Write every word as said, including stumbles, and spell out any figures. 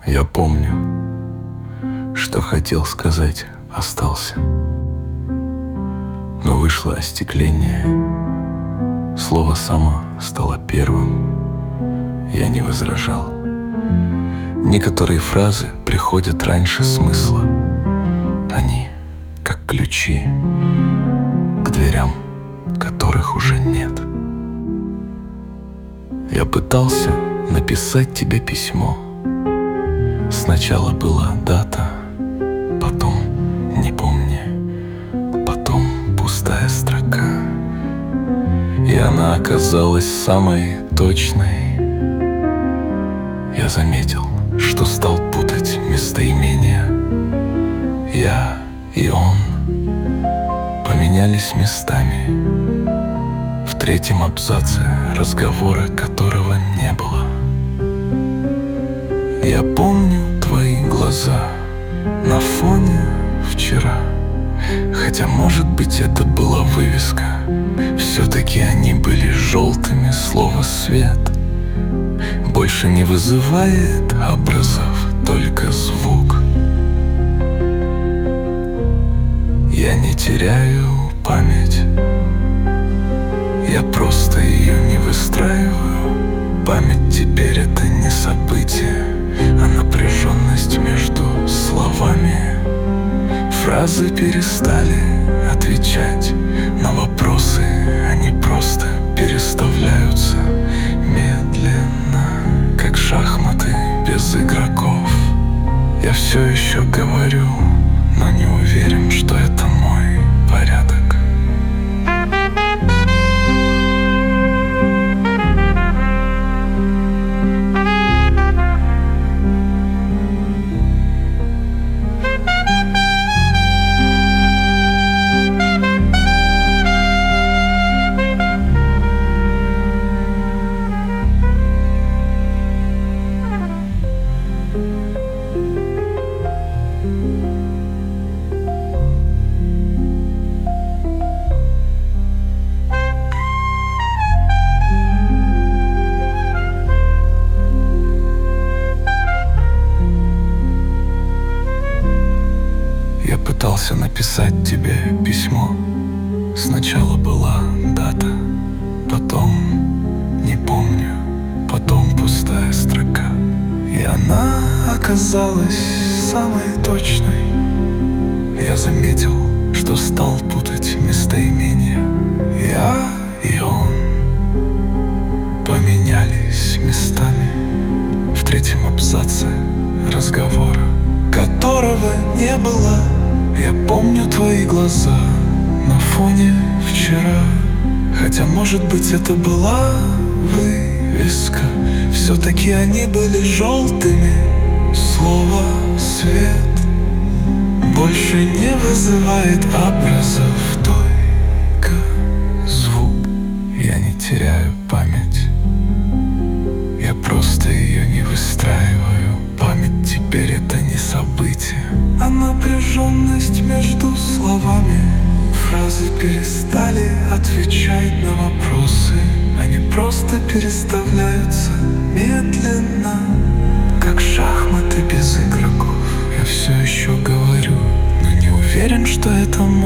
Я помню, что хотел сказать, остался. Но вышло остекление. Слово само стало первым. Я не возражал. Некоторые фразы приходят раньше смысла. Они как ключи к дверям, которых уже нет. Я пытался написать тебе письмо. Сначала была дата, потом не помню, потом пустая строка. И она оказалась самой точной. Я заметил, что стал путать местоимения. Я и он поменялись местами в третьем абзаце разговора, которого не было. Я помню твои глаза на фоне вчера. Хотя, может быть, это была вывеска. Все-таки они были желтыми, слово «свет» больше не вызывает образов, только звук. Я не теряю память, я просто ее не выстраиваю. Память теперь это не событие, а напряженность между словами. Фразы перестали отвечать на вопросы, они просто переставляются медленно, как шахматы без игроков. Я все еще говорю, но не уверен, что это мой порядок. Я пытался написать тебе письмо. Сначала была дата, потом не помню, потом пустая строка. И она оказалась самой точной. Я заметил, что стал путать местоимения. Я и он поменялись местами в третьем абзаце разговора, которого не было. Я помню твои глаза на фоне вчера. Хотя, может быть, это была вывеска. Все-таки они были желтыми. Слово «свет» больше не вызывает образов, только звук. Я не теряю память, я просто ее не выстраиваю. Память теперь это не событие, а напряженность между словами. Фразы перестали отвечать на вопросы, они просто переставляются медленно, как шахматы без игроков. Я все еще говорю, но не уверен, что это мой